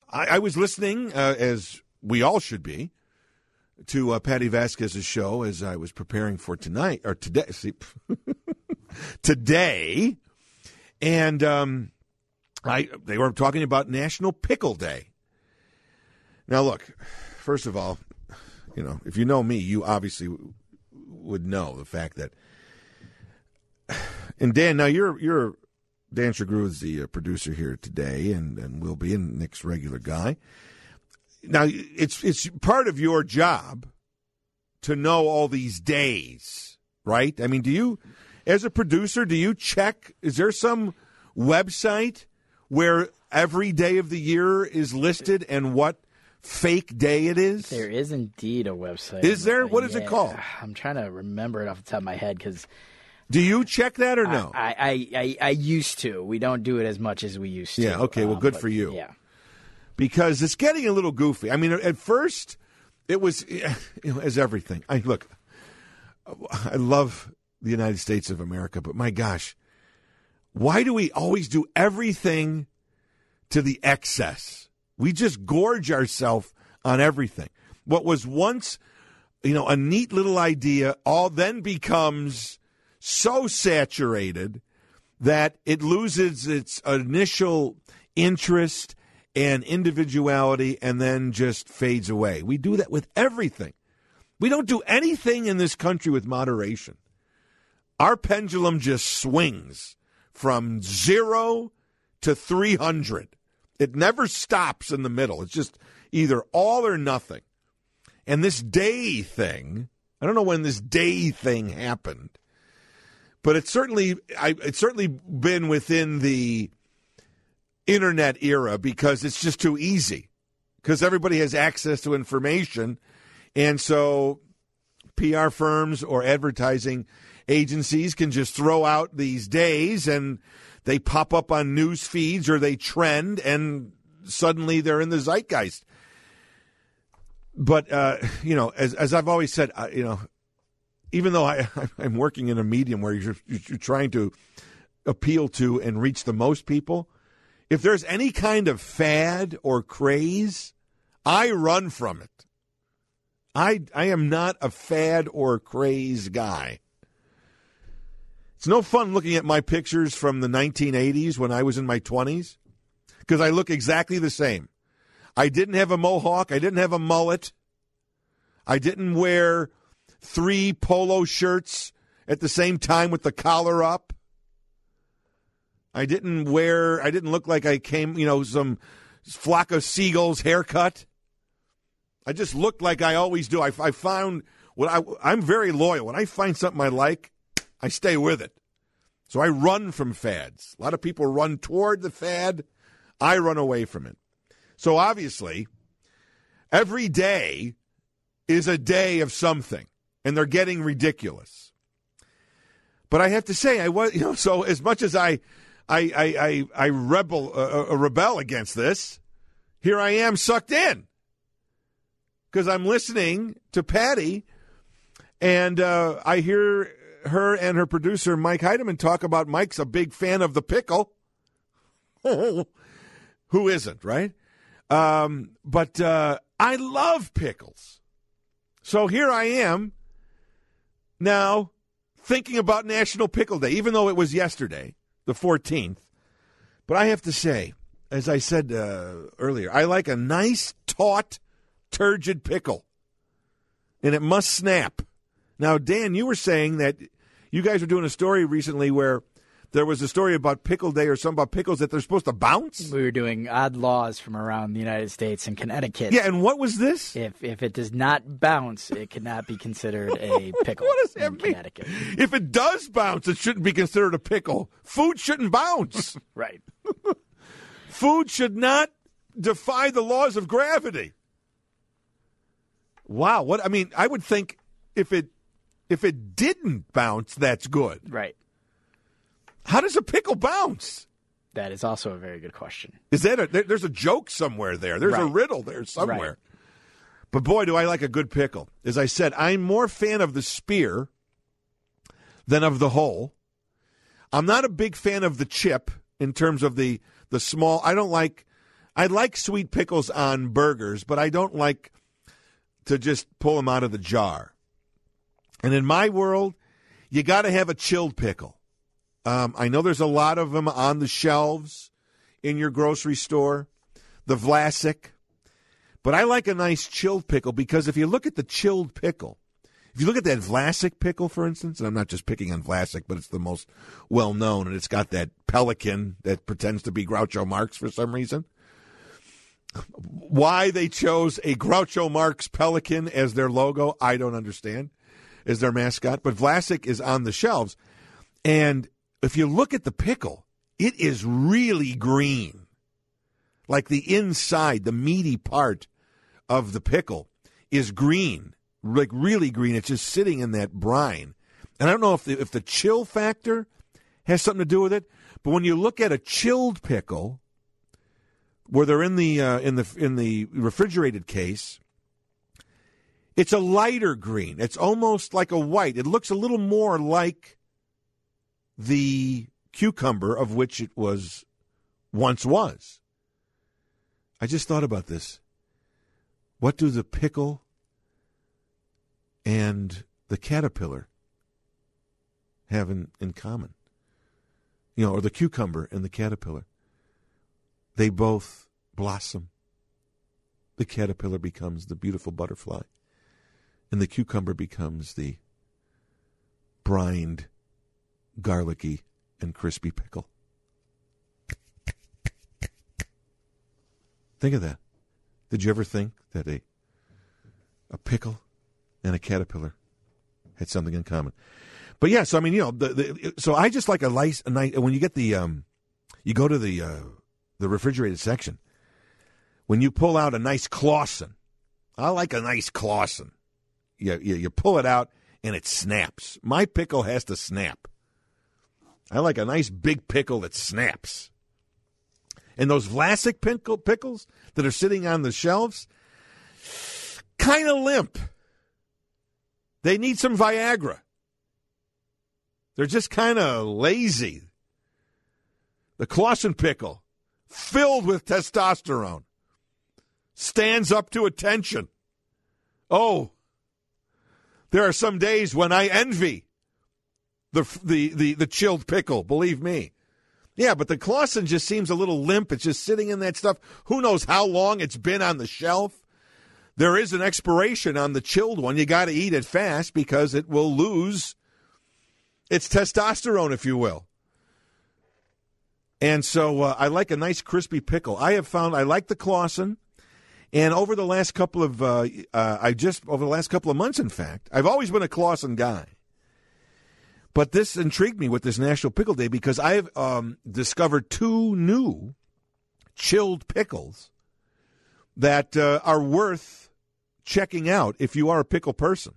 I was listening, as we all should be, to Patty Vasquez's show as I was preparing for today. Today, and they were talking about National Pickle Day. Now, look, first of all, if you know me, you obviously would know the fact that. And Dan, now you're Dan Shagru is the producer here today, and will be Nick's regular guy. Now, it's part of your job to know all these days, right? I mean, do you, as a producer, do you check? Is there some website where every day of the year is listed and what fake day it is? There is indeed a website. Is there? What is it called? I'm trying to remember it off the top of my head because. Do you check that or no? I used to. We don't do it as much as we used to. Yeah, okay, well, good for you. Yeah. Because it's getting a little goofy. I mean, at first, it was, as everything. I love the United States of America, but my gosh, why do we always do everything to the excess? We just gorge ourselves on everything. What was once, a neat little idea all then becomes so saturated that it loses its initial interest and individuality and then just fades away. We do that with everything. We don't do anything in this country with moderation. Our pendulum just swings from 0 to 300. It never stops in the middle. It's just either all or nothing. And this day thing, I don't know when this day thing happened, but it's certainly been within the internet era because it's just too easy because everybody has access to information. And so PR firms or advertising agencies can just throw out these days and they pop up on news feeds or they trend and suddenly they're in the zeitgeist. But, as I've always said, even though I'm working in a medium where you're trying to appeal to and reach the most people, if there's any kind of fad or craze, I run from it. I am not a fad or craze guy. It's no fun looking at my pictures from the 1980s when I was in my 20s because I look exactly the same. I didn't have a mohawk. I didn't have a mullet. I didn't wear 3 polo shirts at the same time with the collar up. I didn't look like I came, some flock of seagulls haircut. I just looked like I always do. I found I'm very loyal. When I find something I like, I stay with it. So I run from fads. A lot of people run toward the fad. I run away from it. So obviously, every day is a day of something, and they're getting ridiculous. But I have to say, so as much as I rebel against this, here I am sucked in because I'm listening to Patty, and I hear her and her producer Mike Heidemann talk about Mike's a big fan of the pickle. Who isn't, right? But I love pickles. So here I am now thinking about National Pickle Day, even though it was yesterday, the 14th. But I have to say, as I said earlier, I like a nice, taut, turgid pickle. And it must snap. Now, Dan, you were saying that you guys were doing a story recently where there was a story about Pickle Day or something about pickles that they're supposed to bounce? We were doing odd laws from around the United States and Connecticut. Yeah, and what was this? If it does not bounce, it cannot be considered a pickle. What does that in mean? Connecticut. If it does bounce, it shouldn't be considered a pickle. Food shouldn't bounce. Right. Food should not defy the laws of gravity. Wow. I would think if it didn't bounce, that's good. Right. How does a pickle bounce? That is also a very good question. Is that there's a joke somewhere there. There's a riddle there somewhere. Right. But boy, do I like a good pickle. As I said, I'm more fan of the spear than of the whole. I'm not a big fan of the chip in terms of the small. I don't like I like sweet pickles on burgers, but I don't like to just pull them out of the jar. And in my world, you got to have a chilled pickle. I know there's a lot of them on the shelves in your grocery store, the Vlasic. But I like a nice chilled pickle because if you look at the chilled pickle, if you look at that Vlasic pickle, for instance, and I'm not just picking on Vlasic, but it's the most well-known, and it's got that pelican that pretends to be Groucho Marx for some reason. Why they chose a Groucho Marx pelican as their logo, I don't understand, as their mascot. But Vlasic is on the shelves. And if you look at the pickle, it is really green. Like the inside, the meaty part of the pickle is green, like really green. It's just sitting in that brine. And I don't know if the chill factor has something to do with it, but when you look at a chilled pickle, where they're in the refrigerated case, it's a lighter green. It's almost like a white. It looks a little more like the cucumber of which it once was. I just thought about this. What do the pickle and the caterpillar have in common? Or the cucumber and the caterpillar. They both blossom. The caterpillar becomes the beautiful butterfly, and the cucumber becomes the brined, garlicky, and crispy pickle. Think of that. Did you ever think that a pickle and a caterpillar had something in common? But yeah, so I mean, so I just like a nice when you get you go to the refrigerated section. When you pull out a nice Clausen, I like a nice Clausen. You pull it out and it snaps. My pickle has to snap. I like a nice big pickle that snaps. And those Vlasic pickles that are sitting on the shelves, kind of limp. They need some Viagra. They're just kind of lazy. The Clausen pickle, filled with testosterone, stands up to attention. Oh, there are some days when I envy the chilled pickle, believe me. Yeah, but the Clausen just seems a little limp. It's just sitting in that stuff. Who knows how long it's been on the shelf? There is an expiration on the chilled one. You got to eat it fast because it will lose its testosterone, if you will. And so I like a nice crispy pickle. I have found I like the Clausen, and over the last couple of months, in fact, I've always been a Clausen guy. But this intrigued me with this National Pickle Day because I've discovered two new chilled pickles that are worth checking out if you are a pickle person.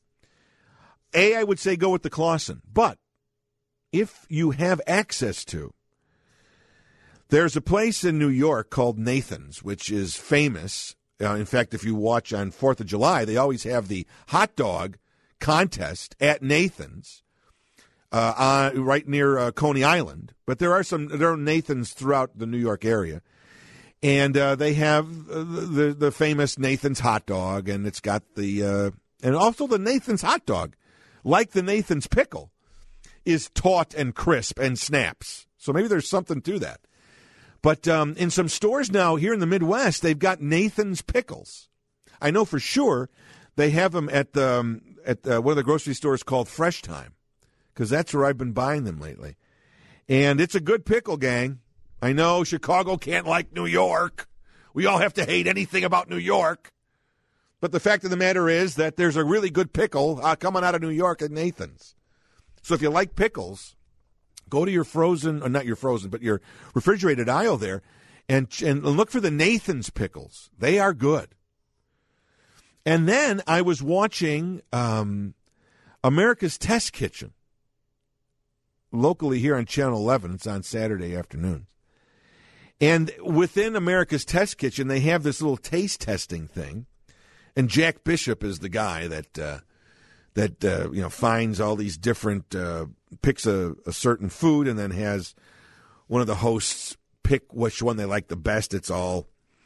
I would say go with the Clausen. But if you have access to, there's a place in New York called Nathan's, which is famous. In fact, if you watch on 4th of July, they always have the hot dog contest at Nathan's. Right near Coney Island, but there are Nathan's throughout the New York area, and they have the famous Nathan's hot dog, and it's got and also the Nathan's hot dog, like the Nathan's pickle, is taut and crisp and snaps. So maybe there's something to that. But in some stores now here in the Midwest, they've got Nathan's pickles. I know for sure they have them at one of the grocery stores called Fresh Time, because that's where I've been buying them lately. And it's a good pickle, gang. I know Chicago can't like New York. We all have to hate anything about New York. But the fact of the matter is that there's a really good pickle coming out of New York at Nathan's. So if you like pickles, go to your your refrigerated aisle there and look for the Nathan's pickles. They are good. And then I was watching America's Test Kitchen. Locally here on Channel 11. It's on Saturday afternoons. And within America's Test Kitchen, they have this little taste testing thing. And Jack Bishop is the guy that finds all these different, picks a certain food and then has one of the hosts pick which one they like the best. It's all,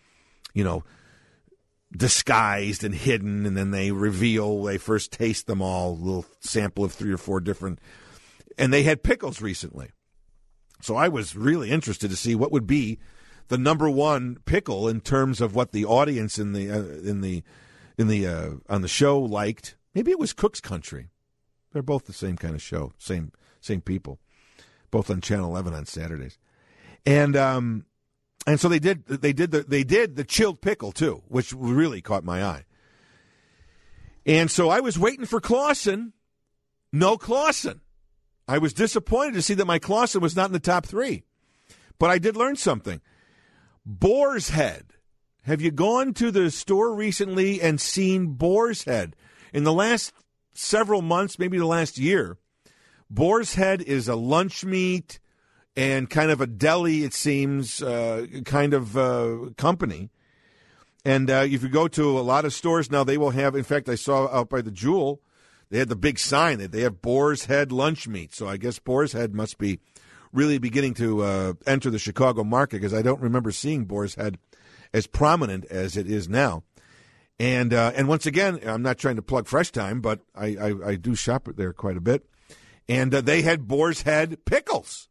disguised and hidden, and then they first taste them all, a little sample of 3 or 4 different. And they had pickles recently. So I was really interested to see what would be the number one pickle in terms of what the audience on the show liked. Maybe it was Cook's Country. They're both the same kind of show, same people, both on Channel 11 on Saturdays. And so they did the chilled pickle too, which really caught my eye. And so I was waiting for Clausen. No Clausen. I was disappointed to see that my Clausen was not in the top 3. But I did learn something. Boar's Head. Have you gone to the store recently and seen Boar's Head? In the last several months, maybe the last year, Boar's Head is a lunch meat and kind of a deli, it seems, kind of company. And if you go to a lot of stores now, they will have, in fact, I saw out by the Jewel, they had the big sign that they have Boar's Head lunch meat. So I guess Boar's Head must be really beginning to enter the Chicago market, because I don't remember seeing Boar's Head as prominent as it is now. And once again, I'm not trying to plug Fresh Time, but I do shop there quite a bit. And they had Boar's Head pickles.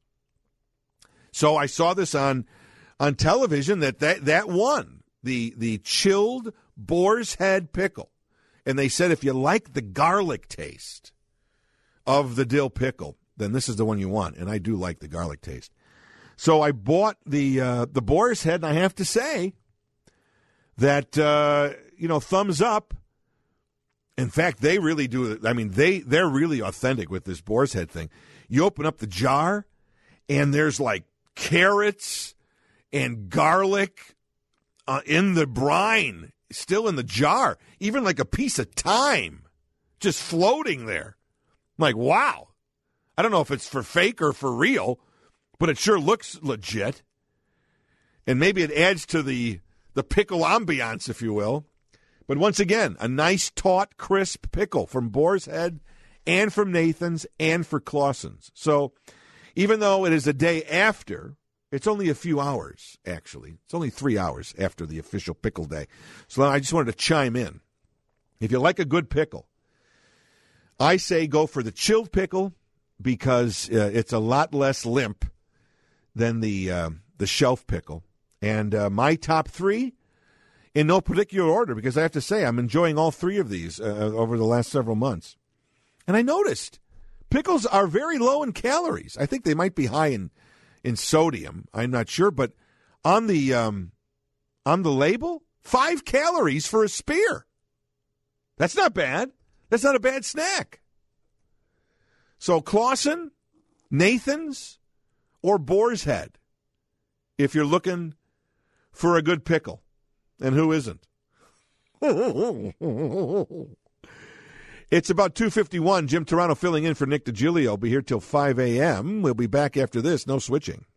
So I saw this on television that won the chilled Boar's Head pickle. And they said if you like the garlic taste of the dill pickle, then this is the one you want. And I do like the garlic taste. So I bought the Boar's Head, and I have to say that, thumbs up. In fact, they really do. I mean, they're really authentic with this Boar's Head thing. You open up the jar, and there's like carrots and garlic in the brine, still in the jar, even like a piece of thyme just floating there. I'm like, wow. I don't know if it's for fake or for real, but it sure looks legit. And maybe it adds to the pickle ambiance, if you will. But once again, a nice, taut, crisp pickle from Boar's Head and from Nathan's and for Clausen's. So even though it is a day after, it's only a few hours, actually. It's only 3 hours after the official pickle day. So I just wanted to chime in. If you like a good pickle, I say go for the chilled pickle, because it's a lot less limp than the shelf pickle. And my top 3, in no particular order, because I have to say I'm enjoying all 3 of these over the last several months. And I noticed pickles are very low in calories. I think they might be high in sodium. I'm not sure, but on the label, 5 calories for a spear. That's not bad. That's not a bad snack. So Clausen, Nathan's, or Boar's Head, if you're looking for a good pickle. And who isn't? It's about 2:51. Jim Turano filling in for Nick DiGilio. Be here till 5 a.m. We'll be back after this. No switching.